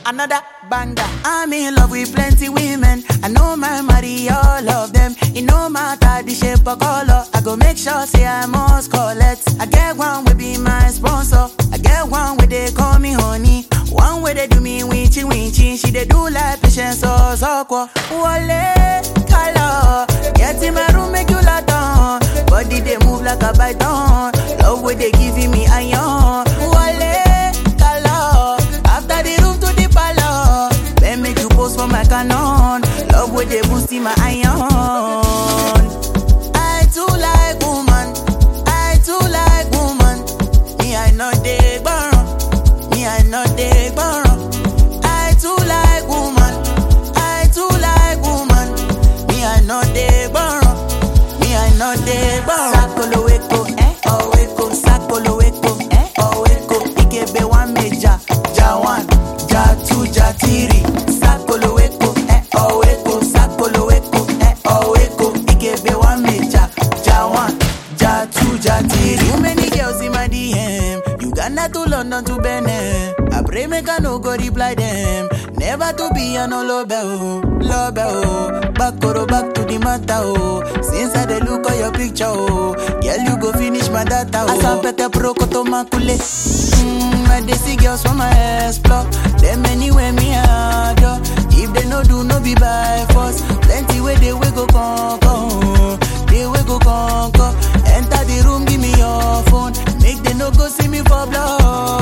another banger. I'm in love with plenty women. I know my marry all of them. It no matter the shape or color. I go make sure say I must collect. I get one will be my sponsor. I get one where they call me honey. One way they do me winchy winchy. She they do like patience or soko. Wale color. Get in my room make you lot on. Body they move like a python. Love where they giving me iron. Wale color. After the room to the palace. Then make you post for my canon. Love where they boosting my iron. I too like woman. I too like woman. Me I know they burn. I know they borrow. I too like woman. I too like woman. Me I know they borrow. Me I know they borrow. Sakolo weko, oh weko. Sakolo weko, oh weko. Ikebe one meja, ja one, ja two, ja three. Sakolo weko, oh weko. Sakolo weko, oh weko. Ikebe one meja, ja one, ja two, ja three. Too many girls in my DM. Uganda to London to Benin. I pray make I no go reply them. Never to be an love oh. Back to the matter oh. Since I dey look at your picture oh. Girl you go finish my data oh. Asapete pro koto makule. I dey see girls from my explore. Them anywhere me adore. If they no do no be by force. Plenty way they we go conquer. They we go conquer. Enter the room give me your phone. Make they no go see me for blood.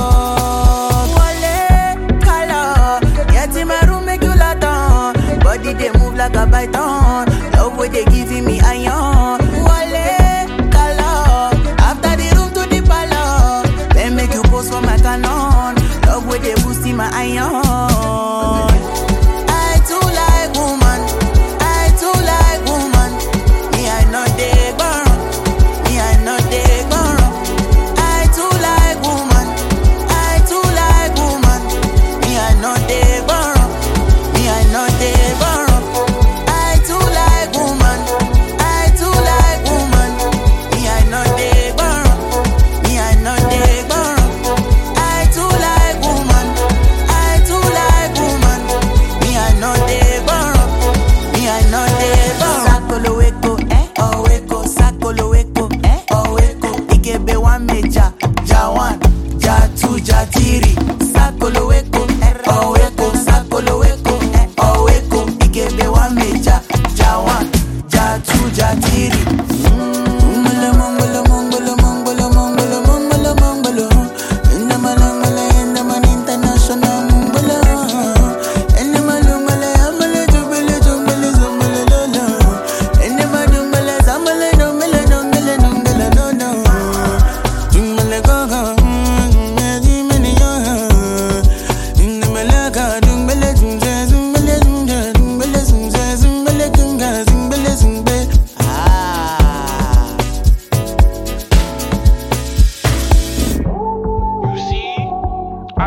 Body they move like a python. Love where they giving me iron. Wale color. After the room to the palace. Then make you post for my canon. Love where they boosting my iron. I too like woman. I too like woman. Me I know they burn. Me I know they burn. I too like woman. I too like woman. Me I know they burn. Me I know they.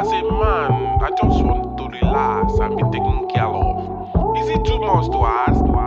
I just want to relax and be taken care of. Is it too much to ask?